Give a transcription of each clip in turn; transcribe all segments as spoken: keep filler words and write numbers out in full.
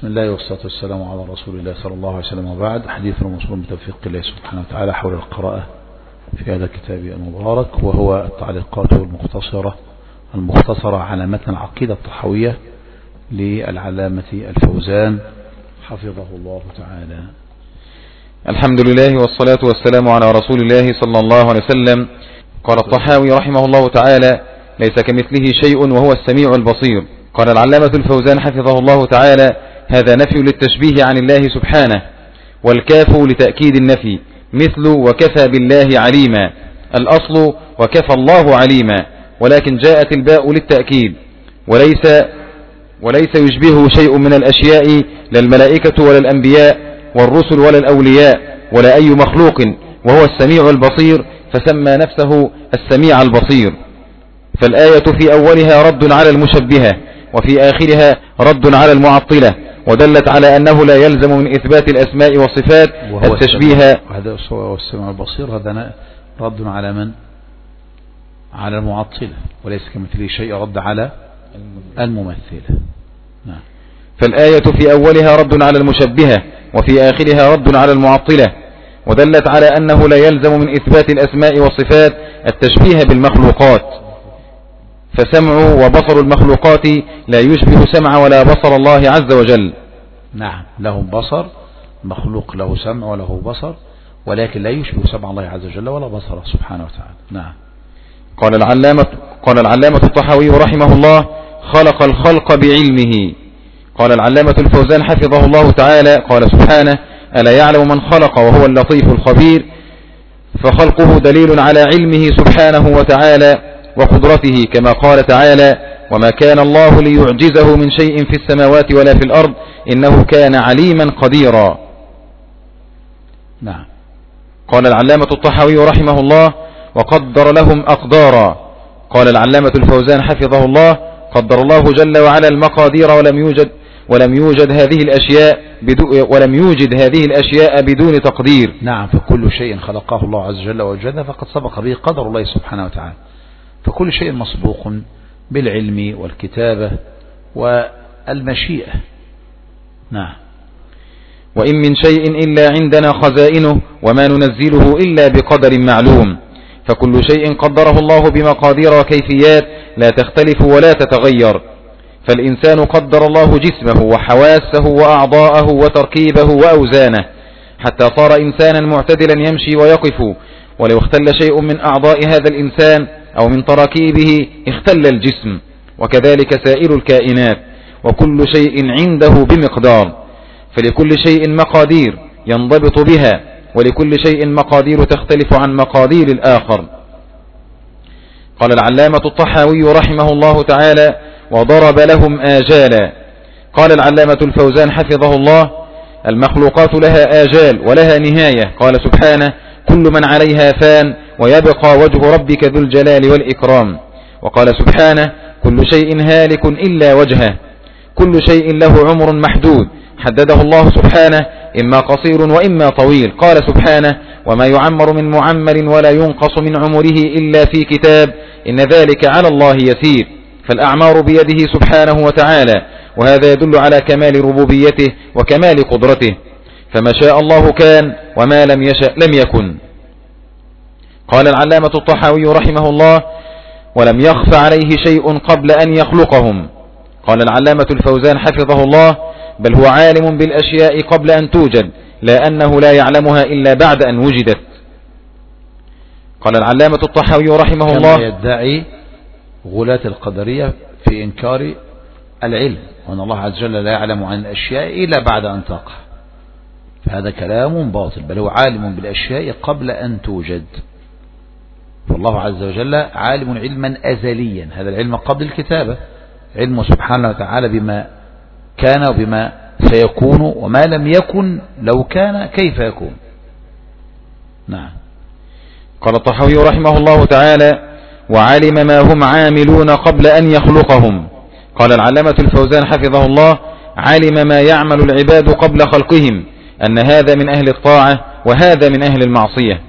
بسم الله والصلاة والسلام على رسول الله صلى الله عليه وسلم، وبعد. حديثنا موصول بتوفيق الله سبحانه وتعالى حول القراءة في هذا الكتاب المبارك، وهو التعليقات المختصرة المختصرة على متن العقيدة الطحاوية للعلامة الفوزان حفظه الله تعالى. الحمد لله والصلاة والسلام على رسول الله صلى الله عليه وسلم. قال الطحاوي رحمه الله تعالى: ليس كمثله شيء وهو السميع البصير. قال العلامة الفوزان حفظه الله تعالى: هذا نفي للتشبيه عن الله سبحانه، والكاف لتأكيد النفي، مثل وكفى بالله عليما، الأصل وكفى الله عليما، ولكن جاءت الباء للتأكيد. وليس وليس يشبهه شيء من الأشياء، لا الملائكة ولا الأنبياء والرسل ولا الأولياء ولا أي مخلوق، وهو السميع البصير، فسمى نفسه السميع البصير. فالآية في أولها رد على المشبهة، وفي آخرها رد على المعطلة، ودلت على أنه لا يلزم من إثبات الأسماء والصفات التشبيه. هذا هو السميع البصير، هذا رد على من؟ على المعطلة. وليس كمثله شيء رد على الممثلة. نعم. فالآية في أولها رد على المشبهة، وفي آخرها رد على المعطلة، ودلت على أنه لا يلزم من إثبات الأسماء والصفات التشبيه بالمخلوقات، فسمع وبصر المخلوقات لا يشبه سمع ولا بصر الله عز وجل. نعم، له بصر، مخلوق له سمع وله بصر، ولكن لا يشبه سمع الله عز وجل ولا بصره سبحانه وتعالى. نعم. قال العلامة قال العلامة الطحاوي رحمه الله: خلق الخلق بعلمه. قال العلامة الفوزان حفظه الله تعالى: قال سبحانه: ألا يعلم من خلق وهو اللطيف الخبير. فخلقه دليل على علمه سبحانه وتعالى وقدرته، كما قال تعالى: وما كان الله ليعجزه من شيء في السماوات ولا في الأرض إنه كان عليما قديرا. نعم. قال العلامة الطحاوي رحمه الله: وقدر لهم أقدارا. قال العلامة الفوزان حفظه الله: قدر الله جل وعلا المقادير، ولم يوجد ولم يوجد هذه الأشياء ولم يوجد هذه الأشياء بدون تقدير. نعم، فكل شيء خلقه الله عز وجل ووجده فقد سبق به قدر الله سبحانه وتعالى، فكل شيء مسبوق بالعلم والكتابة والمشيئة. نعم. وإن من شيء إلا عندنا خزائنه وما ننزله إلا بقدر معلوم. فكل شيء قدره الله بمقادير وكيفيات لا تختلف ولا تتغير. فالإنسان قدر الله جسمه وحواسه وأعضاءه وتركيبه وأوزانه، حتى صار إنسانا معتدلا يمشي ويقف، ولو اختل شيء من أعضاء هذا الإنسان أو من تراكيبه اختل الجسم، وكذلك سائر الكائنات، وكل شيء عنده بمقدار. فلكل شيء مقادير ينضبط بها، ولكل شيء مقادير تختلف عن مقادير الآخر. قال العلامة الطحاوي رحمه الله تعالى: وضرب لهم آجالا. قال العلامة الفوزان حفظه الله: المخلوقات لها آجال ولها نهاية. قال سبحانه: كل من عليها فان ويبقى وجه ربك ذو الجلال والإكرام. وقال سبحانه: كل شيء هالك إلا وجهه. كل شيء له عمر محدود حدده الله سبحانه، إما قصير وإما طويل. قال سبحانه: وما يعمر من معمر ولا ينقص من عمره إلا في كتاب إن ذلك على الله يسير. فالأعمار بيده سبحانه وتعالى، وهذا يدل على كمال ربوبيته وكمال قدرته، فما شاء الله كان وما لم يشأ لم يكن. قال العلامة الطحاوي رحمه الله: ولم يخف عليه شيء قبل أن يخلقهم. قال العلامة الفوزان حفظه الله: بل هو عالم بالأشياء قبل أن توجد، لا أنه لا يعلمها إلا بعد أن وجدت. قال العلامة الطحاوي رحمه الله: كما يدعي غلاة القدرية في إنكار العلم، وأن الله عز وجل لا يعلم عن الأشياء إلا بعد أن تقع، فهذا كلام باطل. بل هو عالم بالأشياء قبل أن توجد، فالله عز وجل عالم علما أزليا، هذا العلم قبل الكتابة، علم سبحانه وتعالى بما كان وبما سيكون، وما لم يكن لو كان كيف يكون. نعم. قال الطحاوي رحمه الله تعالى: وعلم ما هم عاملون قبل أن يخلقهم. قال العلامة الفوزان حفظه الله: علم ما يعمل العباد قبل خلقهم، أن هذا من أهل الطاعة وهذا من أهل المعصية.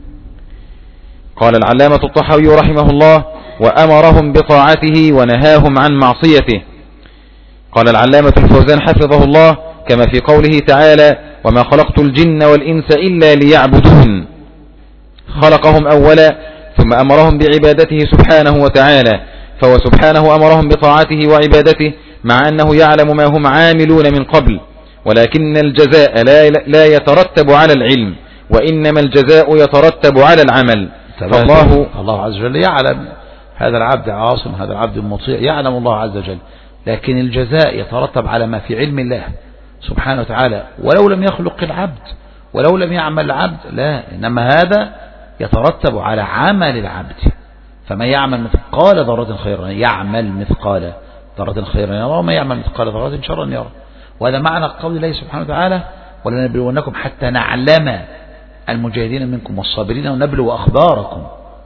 قال العلامة الطحاوي رحمه الله: وأمرهم بطاعته ونهاهم عن معصيته. قال العلامة الفوزان حفظه الله كما في قوله تعالى وما خلقت الجن والإنس إلا ليعبدون، خلقهم أولا ثم أمرهم بعبادته سبحانه وتعالى، فهو سبحانه أمرهم بطاعته وعبادته مع أنه يعلم ما هم عاملون من قبل، ولكن الجزاء لا يترتب على العلم، وإنما الجزاء يترتب على العمل. فالله الله عز وجل يعلم هذا العبد عاصم، هذا العبد مطيع، يعلم الله عز وجل، لكن الجزاء يترتب على ما في علم الله سبحانه وتعالى، ولو لم يخلق العبد ولو لم يعمل العبد، لا، إنما هذا يترتب على عمل العبد. فمن يعمل مثقال ذرة خيرا يعمل مثقال ذرة خيرا يرى، ومن يعمل مثقال ذرة شرا يرى. وهذا معنى قول الله سبحانه وتعالى ولنبلونكم حتى نعلم المجاهدين منكم والصابرين ونبلو أخباركم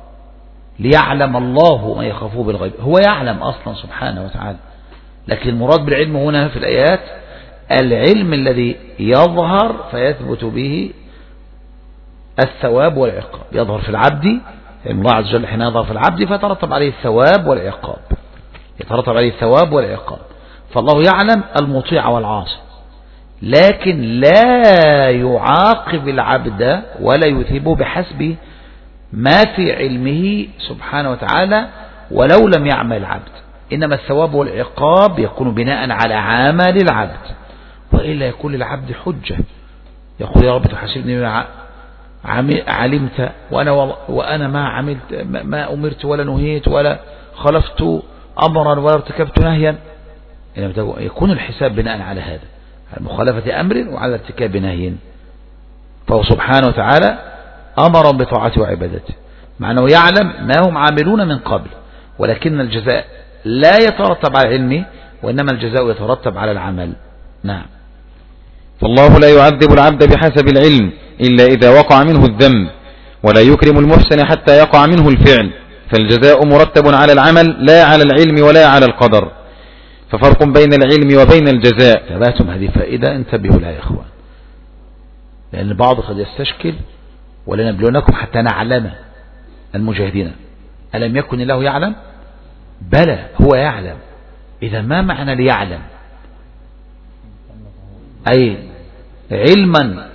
ليعلم الله من يخافوه بالغيب. هو يعلم أصلا سبحانه وتعالى، لكن المراد بالعلم هنا في الآيات العلم الذي يظهر فيثبت به الثواب والعقاب، يظهر في العبد، يعني الله عز وجل حين يظهر في العبد فيترتب عليه الثواب والعقاب، يترتب عليه الثواب والعقاب. فالله يعلم المطيع والعاصي، لكن لا يعاقب العبد ولا يثيبه بحسب ما في علمه سبحانه وتعالى ولو لم يعمل العبد، إنما الثواب والعقاب يكون بناء على عمل العبد، وإلا يكون للعبد حجة، يقول يا رب تحاسبني علمت وأنا, وأنا ما عملت ما أمرت ولا نهيت ولا خلفت أمرا ولا ارتكبت نهيا، يكون الحساب بناء على هذا، على مخالفة أمر وعلى ارتكاب نهي. فهو سبحانه وتعالى أمر بطاعته وعبادته، مع أنه يعلم ما هم عاملون من قبل، ولكن الجزاء لا يترتب على علمه، وإنما الجزاء يترتب على العمل. نعم. فالله لا يعذب العبد بحسب العلم إلا إذا وقع منه الذنب، ولا يكرم المحسن حتى يقع منه الفعل، فالجزاء مرتب على العمل لا على العلم ولا على القدر، ففرق بين العلم وبين الجزاء. تباتم هذه فائدة انتبهوا لها يا إخوان، لأن البعض قد يستشكل ولنبلونكم حتى نعلم المجاهدين، ألم يكن الله يعلم؟ بلى هو يعلم. إذا ما معنى ليعلم؟ أي علما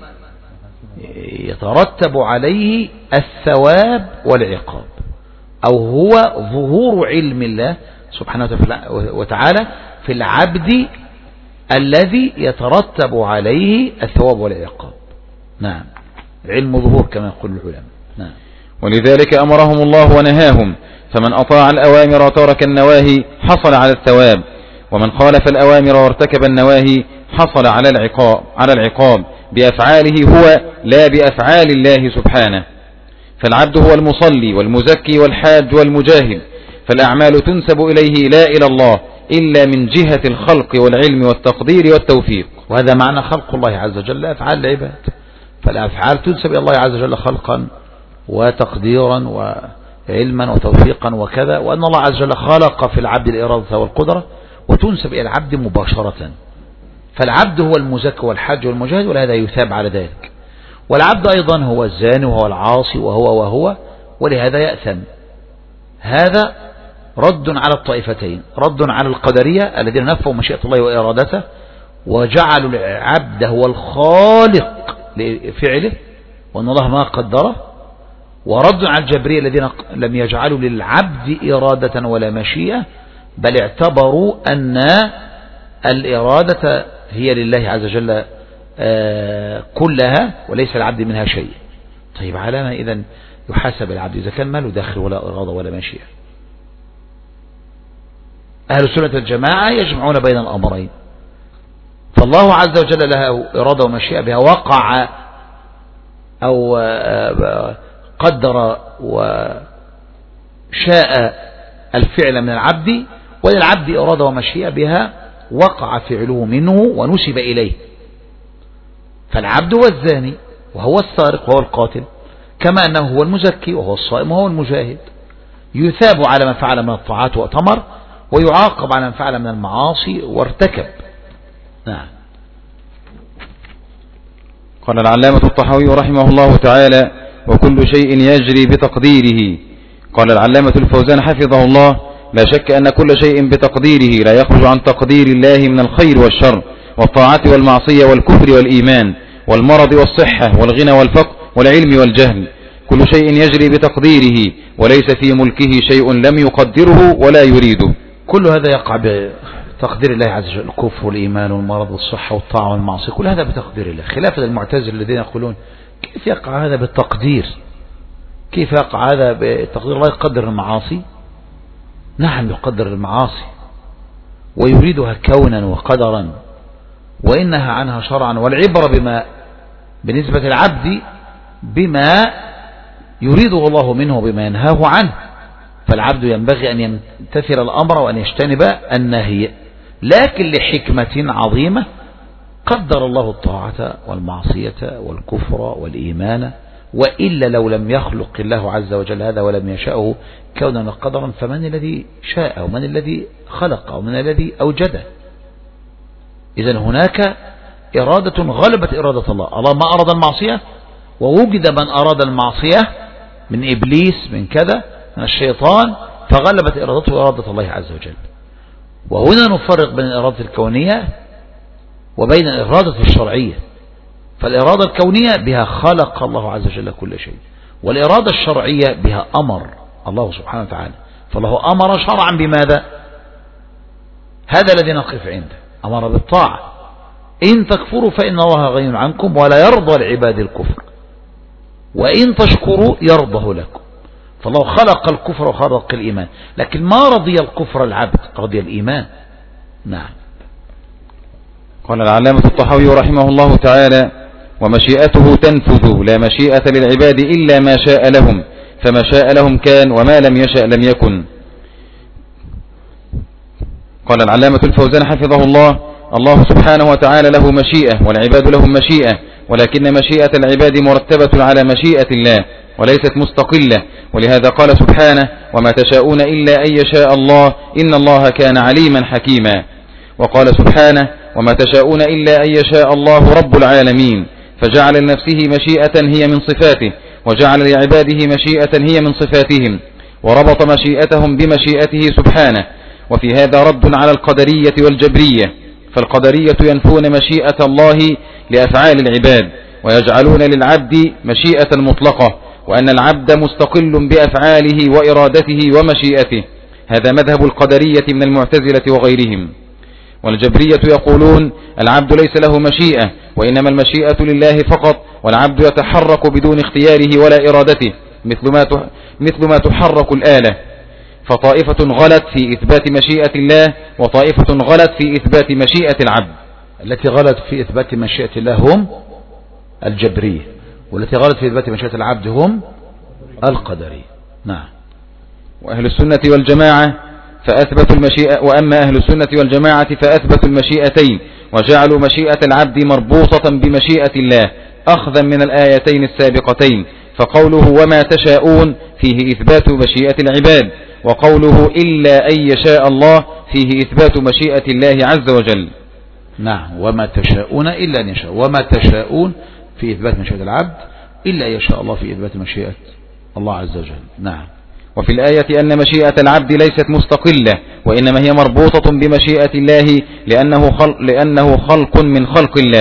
يترتب عليه الثواب والعقاب، أو هو ظهور علم الله سبحانه وتعالى في العبد الذي يترتب عليه الثواب والعقاب. نعم، علم ظهور كما يقول العلماء. نعم. ولذلك أمرهم الله ونهاهم، فمن أطاع الأوامر وترك النواهي حصل على الثواب، ومن خالف الأوامر وارتكب النواهي حصل على العقاب على العقاب بأفعاله هو لا بأفعال الله سبحانه. فالعبد هو المصلي والمزكي والحاج والمجاهد، فالأعمال تنسب إليه لا إلى الله إلا من جهة الخلق والعلم والتقدير والتوفيق. وهذا معنى خلق الله عز وجل أفعال العباد، فالأفعال تنسب إلى الله عز وجل خلقا وتقديرا وعلما وتوفيقا وكذا، وأن الله عز وجل خلق في العبد الإرادة والقدرة وتنسب إلى العبد مباشرة. فالعبد هو المزكي والحاج والمجاهد، ولهذا يثاب على ذلك. والعبد أيضا هو الزاني وهو العاصي وهو وهو ولهذا يأثم. هذا رد على الطائفتين، رد على القدرية الذين نفوا مشيئة الله وإرادته وجعلوا العبد هو الخالق لفعله وأن الله ما قدره، ورد على الجبرية الذين لم يجعلوا للعبد إرادة ولا مشيئة، بل اعتبروا أن الإرادة هي لله عز وجل كلها وليس العبد منها شيء. طيب على ما إذن يحاسب العبد إذا كان ما له داخل ولا إرادة ولا مشيئة؟ أهل السنة الجماعة يجمعون بين الأمرين، فالله عز وجل له إرادة ومشيئة بها وقع أو قدر وشاء الفعل من العبد، وللعبد إرادة ومشيئة بها وقع فعله منه ونسب إليه. فالعبد هو الزاني وهو السارق وهو القاتل، كما أنه هو المزكي وهو الصائم وهو المجاهد، يثاب على ما فعل من الطاعات وأتمر، ويعاقب على ما فعل من المعاصي وارتكب. نعم. قال العلامة الطحاوي رحمه الله تعالى: وكل شيء يجري بتقديره. قال العلامة الفوزان حفظه الله: لا شك أن كل شيء بتقديره لا يخرج عن تقدير الله من الخير والشر والطاعة والمعصية والكفر والإيمان والمرض والصحة والغنى والفقر والعلم والجهل. كل شيء يجري بتقديره وليس في ملكه شيء لم يقدره ولا يريده. كل هذا يقع بتقدير الله عز وجل، الكفر والإيمان والمرض والصحة والطاعة والمعصية، كل هذا بتقدير الله، خلافا للمعتزلة الذين يقولون كيف يقع هذا بالتقدير؟ كيف يقع هذا بتقدير؟ الله يقدر المعاصي، نعم يقدر المعاصي ويريدها كونا وقدرا وإنها عنها شرعا، والعبرة بما بالنسبة للعبد بما يريده الله منه بما ينهاه عنه، فالعبد ينبغي أن يمتثل الأمر وأن يجتنب النهي، لكن لحكمة عظيمة قدر الله الطاعة والمعصية والكفر والإيمان، وإلا لو لم يخلق الله عز وجل هذا ولم يشاءه كونا وقدرا فمن الذي شاء ومن الذي خلق ومن الذي أوجده؟ إذن هناك إرادة غلبت إرادة الله. الله ما أراد المعصية ووجد من أراد المعصية من إبليس من كذا من الشيطان فغلبت إرادته إرادة الله عز وجل. وهنا نفرق بين الإرادة الكونية وبين الإرادة الشرعية. فالإرادة الكونية بها خلق الله عز وجل كل شيء، والإرادة الشرعية بها أمر الله سبحانه وتعالى. فالله أمر شرعا بماذا؟ هذا الذي نقف عنده، أمر بالطاعة. إن تكفروا فإن الله غني عنكم ولا يرضى لعباد الكفر وإن تشكروا يرضه لكم. فالله خلق الكفر وخلق الإيمان، لكن ما رضي الكفر العبد، رضي الإيمان. نعم. قال العلامة الطحاوي رحمه الله تعالى: ومشيئته تنفذ لا مشيئة للعباد إلا ما شاء لهم، فما شاء لهم كان وما لم يشأ لم يكن. قال العلامة الفوزان حفظه الله: الله سبحانه وتعالى له مشيئة والعباد لهم مشيئة، ولكن مشيئة العباد مرتبة على مشيئة الله وليست مستقلة، ولهذا قال سبحانه: وما تشاءون إلا أن يشاء الله إن الله كان عليما حكيما. وقال سبحانه: وما تشاءون إلا أن يشاء الله رب العالمين، فجعل لنفسه مشيئة هي من صفاته وجعل لعباده مشيئة هي من صفاتهم، وربط مشيئتهم بمشيئته سبحانه. وفي هذا رد على القدرية والجبرية، فالقدرية ينفون مشيئة الله لأفعال العباد ويجعلون للعبد مشيئة مطلقة، وأن العبد مستقل بأفعاله وإرادته ومشيئته. هذا مذهب القدرية من المعتزلة وغيرهم. والجبرية يقولون العبد ليس له مشيئة وإنما المشيئة لله فقط، والعبد يتحرك بدون اختياره ولا إرادته مثل ما مثل ما تحرك الآلة. فطائفة غلت في إثبات مشيئة الله وطائفة غلت في إثبات مشيئة العبد. التي غلت في إثبات مشيئة الله هم الجبرية، والتي غلت في إثبات مشيئة العبد هم القدرية. نعم. وأهل السنة والجماعة فأثبتوا المشيئة، وأما أهل السنة والجماعة فأثبتوا المشيئتين وجعلوا مشيئة العبد مربوطة بمشيئة الله أخذا من الآيتين السابقتين، فقوله وما تشاءون فيه إثبات مشيئة العباد، وقوله إلا أن يشاء الله فيه إثبات مشيئة الله عز وجل. نعم. وما تشاءون إلا أن يشاء، وما تشاءون في إثبات مشيئة العبد إلا أن يشاء الله في إثبات مشيئة الله عز وجل. نعم. وفي الآية أن مشيئة العبد ليست مستقلة وإنما هي مربوطة بمشيئة الله لأنه خلق, لأنه خلق من خلق الله،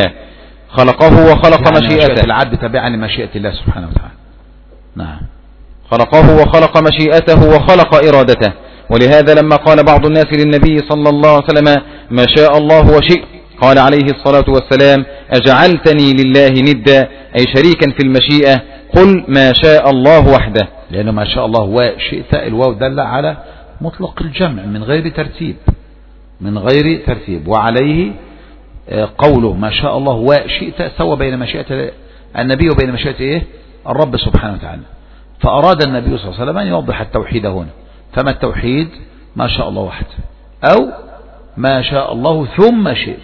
خلقه وخلق يعني مشيئته. مشيئة العبد تبعا لمشيئة الله سبحانه وتعالى. نعم. خلقه وخلق مشيئته وخلق إرادته. ولهذا لما قال بعض الناس للنبي صلى الله عليه وسلم ما شاء الله وشئت، قال عليه الصلاة والسلام أجعلتني لله ندا أي شريكا في المشيئة، قل ما شاء الله وحده. لأنه ما شاء الله وشئت الواو دل على مطلق الجمع من غير ترتيب، من غير ترتيب. وعليه قوله ما شاء الله وشئت سوى بين مشيئة النبي وبين مشيئة إيه؟ الرب سبحانه وتعالى. فأراد النبي صلى الله عليه وسلم أن يوضح التوحيد هنا. فما التوحيد؟ ما شاء الله وحده، أو ما شاء الله ثم شئت،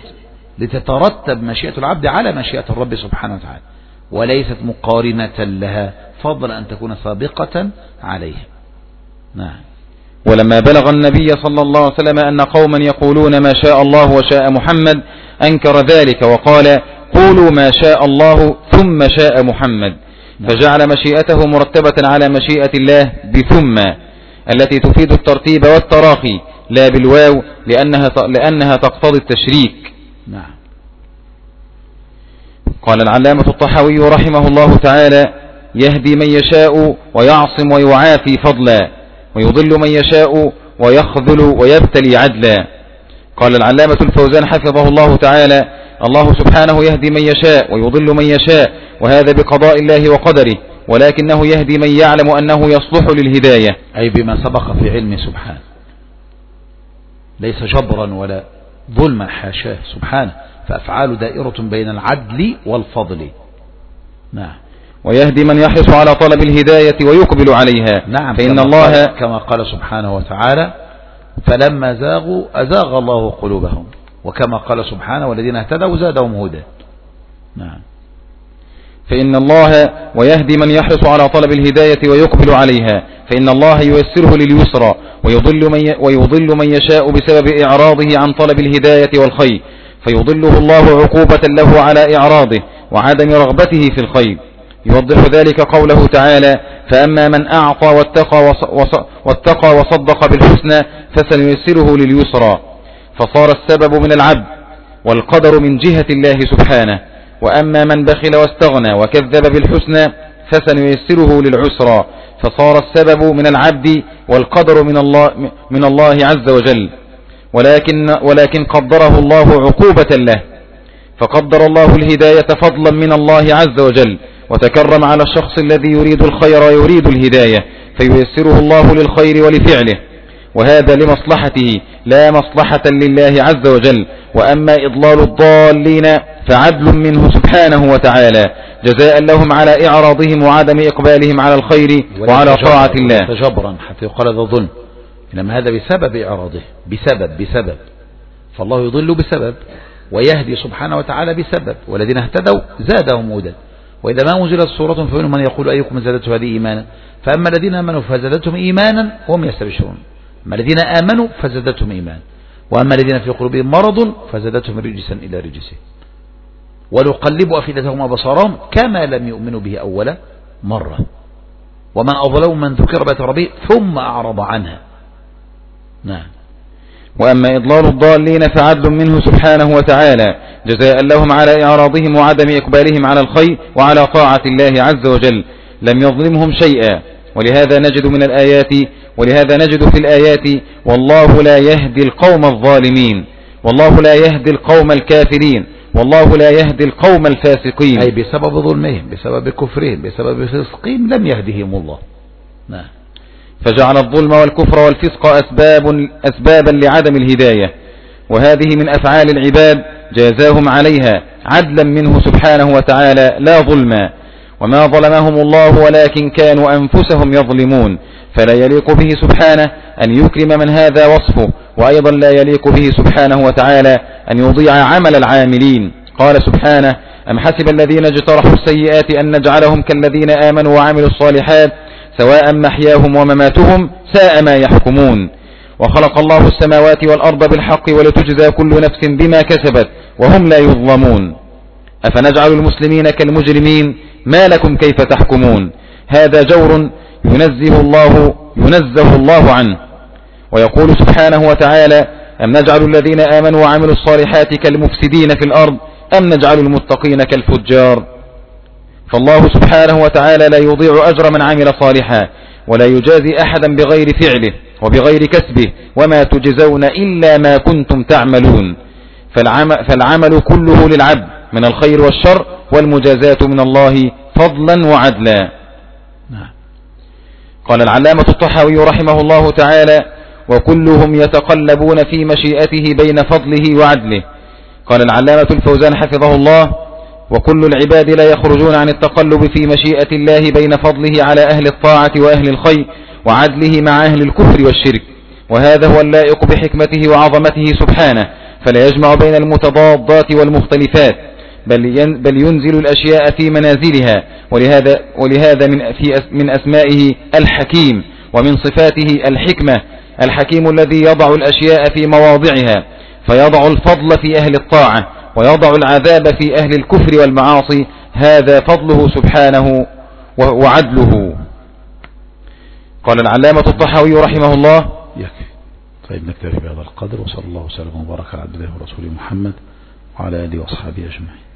لتترتب مشيئة العبد على مشيئة الرب سبحانه وتعالى وليست مقارنة لها، فضلا أن تكون سابقة عليها. نعم. ولما بلغ النبي صلى الله عليه وسلم أن قوما يقولون ما شاء الله وشاء محمد أنكر ذلك وقال قولوا ما شاء الله ثم شاء محمد، فجعل مشيئته مرتبة على مشيئة الله بثم، التي تفيد الترتيب والتراخي لا بالواو لأنها لأنها تقتضي التشريك. نعم. قال العلامة الطحاوي رحمه الله تعالى: يهدي من يشاء ويعصم ويعافي فضلا، ويضل من يشاء ويخذل ويبتلي عدلا. قال العلامة الفوزان حفظه الله تعالى: الله سبحانه يهدي من يشاء ويضل من يشاء، وهذا بقضاء الله وقدره، ولكنه يهدي من يعلم أنه يصلح للهداية، أي بما سبق في علم سبحانه، ليس جبرا ولا ظلما، حاشاه سبحانه، فأفعال دائرة بين العدل والفضل. نعم. ويهدي من يحرص على طلب الهداية ويقبل عليها. نعم. فإن كما الله قال كما قال سبحانه وتعالى: فلما زاغوا أزاغ الله قلوبهم، وكما قال سبحانه: والذين اهتدوا زادهم هدى. نعم. فإن الله ويهدي من يحرص على طلب الهداية ويقبل عليها، فإن الله ييسره لليسرى، ويضل من ويضل من يشاء بسبب إعراضه عن طلب الهداية والخير، فيضله الله عقوبة له على إعراضه وعدم رغبته في الخير. يوضح ذلك قوله تعالى: فأما من أعطى واتقى, وص... واتقى وصدق بالحسنى فسنيسره لليسرى، فصار السبب من العبد والقدر من جهة الله سبحانه. وأما من بخل واستغنى وكذب بالحسنى فسنيسره للعسرى، فصار السبب من العبد والقدر من الله, من الله عز وجل، ولكن, ولكن قدره الله عقوبة له، فقدر الله الهداية فضلا من الله عز وجل، وتكرم على الشخص الذي يريد الخير ويريد الهداية فييسره الله للخير ولفعله، وهذا لمصلحته لا مصلحة لله عز وجل. وأما إضلال الضالين فعدل منه سبحانه وتعالى جزاء لهم على إعراضهم وعدم إقبالهم على الخير وعلى طاعة الله. تجبرا حتى يقال ذا ظلم، إنما هذا بسبب إعراضه، بسبب بسبب فالله يضل بسبب ويهدي سبحانه وتعالى بسبب، والذين اهتدوا زادهم هدى. وإذا ما أنزلت سورة فمنهم من يقول أيكم زادته هذه إيمانا، فأما الذين آمنوا فزادتهم إيمانا وهم يستبشرون، أما الذين آمنوا فزادتهم إيمانا، وأما الذين في قلوبهم مرض فزادتهم رجسا إلى رجسهم، ونقلب أفئدتهم وأبصارهم كما لم يؤمنوا به أول مرة، ومن أظلم من ذكر بآيات ربه ثم أعرض عنها. نعم. وأما إضلال الضالين فعدل منه سبحانه وتعالى جزاء لهم على إعراضهم وعدم إقبالهم على الخير وعلى طاعة الله عز وجل، لم يظلمهم شيئا. ولهذا نجد من الآيات ولهذا نجد في الآيات: والله لا يهدي القوم الظالمين، والله لا يهدي القوم الكافرين، والله لا يهدي القوم الفاسقين، أي بسبب ظلمهم، بسبب كفرهم، بسبب فسقهم لم يهدهم الله. نعم. فجعل الظلم والكفر والفسق أسباب أسبابا لعدم الهداية، وهذه من أفعال العباد جازاهم عليها عدلا منه سبحانه وتعالى لا ظلما. وما ظلمهم الله ولكن كانوا أنفسهم يظلمون، فلا يليق به سبحانه أن يكرم من هذا وصفه، وأيضا لا يليق به سبحانه وتعالى أن يضيع عمل العاملين. قال سبحانه: أم حسب الذين اجترحوا السيئات أن نجعلهم كالذين آمنوا وعملوا الصالحات سواء محياهم ومماتهم ساء ما يحكمون. وخلق الله السماوات والأرض بالحق ولتجزى كل نفس بما كسبت وهم لا يظلمون. أفنجعل المسلمين كالمجرمين ما لكم كيف تحكمون. هذا جور ينزه الله, ينزه الله عنه. ويقول سبحانه وتعالى: أم نجعل الذين آمنوا وعملوا الصالحات كالمفسدين في الأرض أم نجعل المتقين كالفجار. فالله سبحانه وتعالى لا يضيع أجر من عمل صالحا، ولا يجازي أحدا بغير فعله وبغير كسبه، وما تجزون إلا ما كنتم تعملون. فالعمل, فالعمل كله للعبد من الخير والشر، والمجازات من الله فضلا وعدلا. قال العلامة الطحاوي رحمه الله تعالى: وكلهم يتقلبون في مشيئته بين فضله وعدله. قال العلامة الفوزان حفظه الله: وكل العباد لا يخرجون عن التقلب في مشيئة الله بين فضله على أهل الطاعة وأهل الخير وعدله مع أهل الكفر والشرك، وهذا هو اللائق بحكمته وعظمته سبحانه، فلا يجمع بين المتضادات والمختلفات، بل بل ينزل الأشياء في منازلها. ولهذا ولهذا من في من أسمائه الحكيم، ومن صفاته الحكمة. الحكيم الذي يضع الأشياء في مواضعها، فيضع الفضل في أهل الطاعة ويضع العذاب في أهل الكفر والمعاصي، هذا فضله سبحانه وعدله. قال العلامة الطحاوي رحمه الله. يكفي. طيب نكتفي بهذا القدر، وصلى الله وسلم وبارك على عبده ورسوله محمد وعلى آله وأصحابه أجمعين.